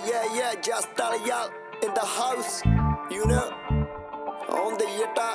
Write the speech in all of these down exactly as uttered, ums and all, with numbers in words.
yeah, yeah, just all y'all in the house, you know, on the yata.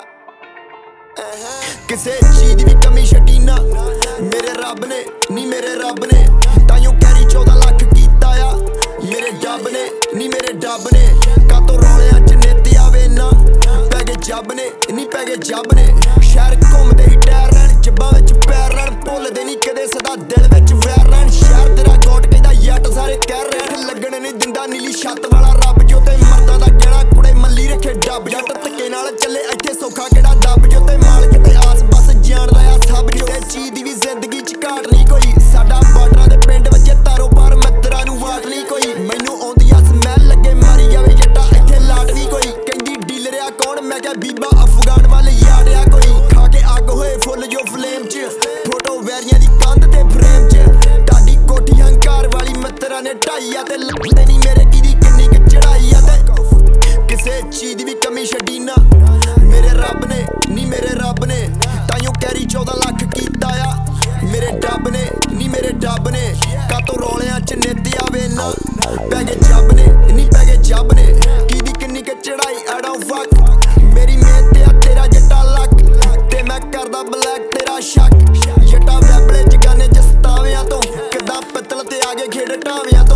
ਕਿਸੇ ਚੀਜ਼ ਦੀ ਵੀ ਕਮੀ ਛੱਡੀ ਨਾ ਮੇਰੇ ਰੱਬ ਨੇ ਨੀ ਮੇਰੇ ਰੱਬ ਨੇ ਤਾਈਓ ਕੈਰੀ ਚੌਦਾਂ ਲੱਖ ਕੀਤਾ ਆ ਮੇਰੇ ਡੱਬ ਨੇ ਨੀ ਮੇਰੇ ਡੱਬ ਨੇ ਕਾਤੋਂ ਰੌਲਿਆਂ ਚ ਨਿੱਤ ਆਵੇ ਨਾ ਪੈ ਗਏ ਜੱਬ ਨੇ ਨੀ ਪੈ ਗਏ ਜੱਬ ਨੇ ਸ਼ਹਿਰ ਘੁੰਮਦੇ ਹੀ ਟਾਇਰ ਰਹਿਣ ਜੱਬਾਂ ਵਿੱਚ ਪੈਰ ਰਹਿਣ ਭੁੱਲਦੇ ਨੀ ਕਦੇ ਸਦਾ ਦਿਲ ਵਿੱਚ ਵੈਰ ਰਹਿਣ ਸ਼ਹਿਰ ਤੇਰਾ ਗੋਟ ਕਹਿੰਦਾ ਯੱਟ ਸਾਰੇ ਕਹਿ ਰਹਿਣ ਲੱਗਣ ਨੀ ਦਿੰਦਾ ਨੀਲੀ ਛੱਤ ਵਾਲਾ ਰੱਬ ਜੋ ਤੇ ਮਰਦਾਂ ਦਾ ਗਹਿਣਾ ਕੁੜੇ ਮੱਲੀ ਰੱਖੇ ਡੱਬ ਜੱਟ ਧੱਕੇ ਨਾਲ ਚੱਲੇ ਇੱਥੇ ਸੌਖਾ ਕਿਹੜਾ ਦੱਬ ਜੋ ਤੇ ਮਾਲਕ ਤੇ ਆਸ ਬਸ ਜਾਣਦਾ ਆ ਸਭ ਜੋ ਤੇ ਚੀਜ਼ ਦੀ ਵੀ ਜ਼ਿੰਦਗੀ ਚ ਘਾਟ ਨਹੀਂ ਕੋਈ ਸਾਡਾ ਬਾਰਡਰਾਂ ਦੇ ਪਿੰਡ ਵਿੱਚ ਤਾਰੋ ਪਾਰ ਮਿੱਤਰਾਂ ਨੂੰ ਵਾਟ ਨਹੀਂ ਕੋਈ ਮੈਨੂੰ ਆਉਂਦੀ ਆ ਸਮੈਲ ਲੱਗੇ ਮਾਰੀ ਜਾਵੇ ਜੱਟਾ ਇੱਥੇ ਲਾਟ ਨਹੀਂ ਕੋਈ ਕਹਿੰਦੀ ਡੀਲਰ ਆ ਕੌਣ ਮੈਂ ਕਿਹਾ ਬੀਬਾ ਅਫਗਾਨ ਵੱਲ ਯਾੜਿਆ ਕੋਈ ਖਾ ਕੇ ਅੱਗ ਹੋਏ ਫੁੱਲ ਜੋ ਫਲੇਮ ਚ ਫੋਟੋ ਵੈਰੀਆਂ ਦੀ ਕੰਧ ਤੇ ਫਰੇਮ ਚ ਤੁਹਾਡੀ ਕੋਠੀ ਹੰਕਾਰ ਵਾਲੀ ਮਿੱਤਰਾਂ ਨੇ ਢਾਈ ਆ ਤੇ ਲੱਭਦੇ ਨਹੀਂ ਮੇਰੇ ਕਿਹਦੀ ਕਿੰਨੀ ਕੁ ਚੜਾਈ ਆ ਤੇ ਕਿਸੇ ਚੀਜ਼ ਦੀ ਵੀ ਕਮੀ ਛੱਡੀ ਨਾ ਮੇਰੇ ਰੱਬ ਨੇ ਨੀ ਮੇਰੇ ਰੱਬ ਨੇ ਤਾਈਓ ਕੈਰੀ ਚੌਦਾਂ ਲੱਖ ਕੀਤਾ ਆ ਮੇਰੇ ਡੱਬ ਨੇ ਨੀ ਮੇਰੇ ਡੱਬ ਨੇ ਕਾਤੋਂ ਰੌਲਿਆਂ ਚ ਨਿੱਤ ਆਵੇ ਨਾ ਪੈ ਗਏ ਜੱਬ ਨੇ ਨੀ ਪੈ ਗਏ ਜੱਬ ਨੇ ਕਿਹਦੀ ਕਿੰਨੀ ਕੁ ਚੜਾਈ I don't fuck ਮੇਰੀ ਮਿਹਨਤ ਆ ਤੇਰਾ ਜੱਟਾ ਲੱਕ ਤੇ ਮੈਂ ਕਰਦਾ ਬਲੈਕ ਤੇਰਾ ਸ਼ੱਕ ਜੱਟਾ ਵੈਬਲੇ ਜਗਾਨੇ ਚ ਸਤਾਵਿਆਂ ਤੋਂ ਕਿੱਦਾਂ ਪਿੱਤਲ ਤੇ ਆ ਗਏ ਖੇਡ ਢਾਵਿਆਂ